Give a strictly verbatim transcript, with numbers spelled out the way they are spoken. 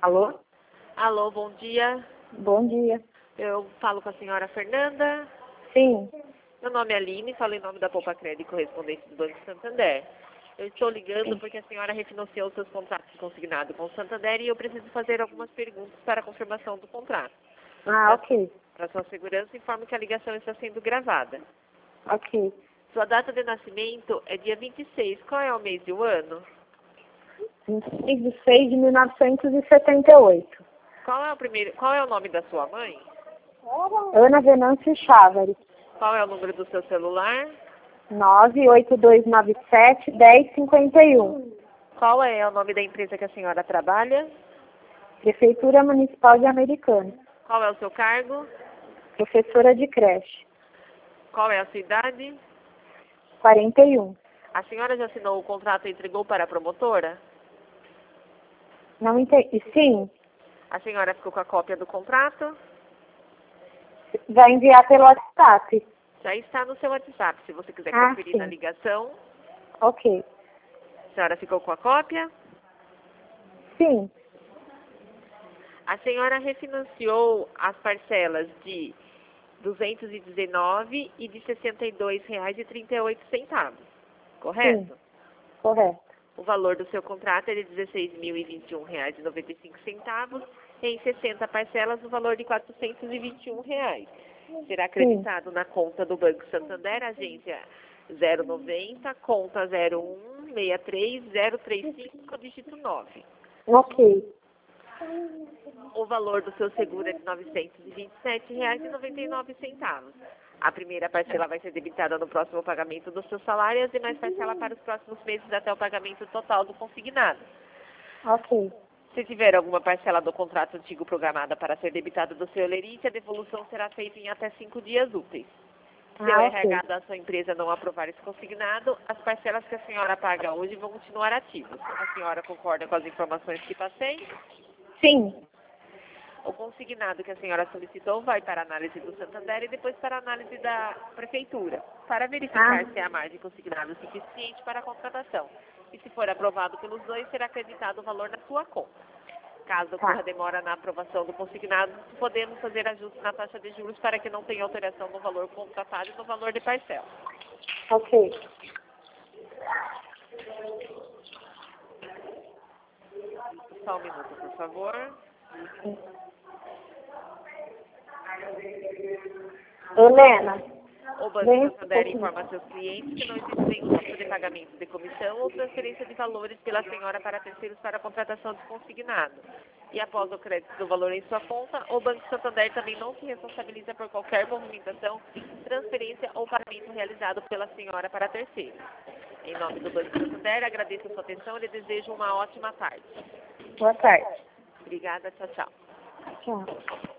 Alô? Alô, bom dia. Bom dia. Eu falo com a senhora Fernanda. Sim. Meu nome é Aline, falo em nome da Poupa Crédito correspondente do Banco Santander. Eu estou ligando Sim. porque a senhora refinanciou seus contratos de consignado com o Santander e eu preciso fazer algumas perguntas para a confirmação do contrato. Ah, ok. Para sua segurança, informo que a ligação está sendo gravada. Ok. Sua data de nascimento é dia vinte e seis. Qual é o mês e o ano? vinte e seis de seis de mil novecentos e setenta e oito. Qual é o primeiro? Qual é o nome da sua mãe? Ana Venâncio Chávari. Qual é o número do seu celular? nove oito dois nove sete, um zero cinco um. Qual é o nome da empresa que a senhora trabalha? Prefeitura Municipal de Americana. Qual é o seu cargo? Professora de creche. Qual é a sua idade? quarenta e um. A senhora já assinou o contrato e entregou para a promotora? Não entendi. Sim. A senhora ficou com a cópia do contrato? Vai enviar pelo WhatsApp. Já está no seu WhatsApp, se você quiser Ah, conferir sim. na ligação. Ok. A senhora ficou com a cópia? Sim. A senhora refinanciou as parcelas de duzentos e dezenove e de sessenta e dois reais e trinta e oito centavos, correto? Sim. Correto. O valor do seu contrato é de dezesseis mil e vinte e um reais e noventa e cinco centavos, em sessenta parcelas no valor de quatrocentos e vinte e um reais. Será acreditado na conta do Banco Santander, agência zero noventa, conta zero um seis três zero três cinco, dígito nove. Ok. O valor do seu seguro é de novecentos e vinte e sete reais e noventa e nove centavos. A primeira parcela vai ser debitada no próximo pagamento do seu salário e as demais parcelas para os próximos meses até o pagamento total do consignado. Ok. Se tiver alguma parcela do contrato antigo programada para ser debitada do seu lerite, a devolução será feita em até cinco dias úteis. Se o Ah, R H ok. da sua empresa não aprovar esse consignado, as parcelas que a senhora paga hoje vão continuar ativas. A senhora concorda com as informações que passei? Sim. O consignado que a senhora solicitou vai para a análise do Santander e depois para a análise da Prefeitura, para verificar Ah, se há margem consignado suficiente para a contratação. E se for aprovado pelos dois, será acreditado o valor na sua conta. Caso ocorra tá. demora na aprovação do consignado, podemos fazer ajustes na taxa de juros para que não tenha alteração no valor contratado e no valor de parcela. Ok. Só um minuto, por favor. Helena, O Banco vem um Santander pouquinho. informa a seus clientes que não existe nenhum tipo de pagamento de comissão ou transferência de valores pela senhora para terceiros para a contratação de consignado. E após o crédito do valor em sua conta, o Banco Santander também não se responsabiliza por qualquer movimentação, transferência ou pagamento realizado pela senhora para terceiros. Em nome do Banco Santander, agradeço a sua atenção e lhe desejo uma ótima tarde. Boa tarde. Obrigada, tchau, tchau. Tchau.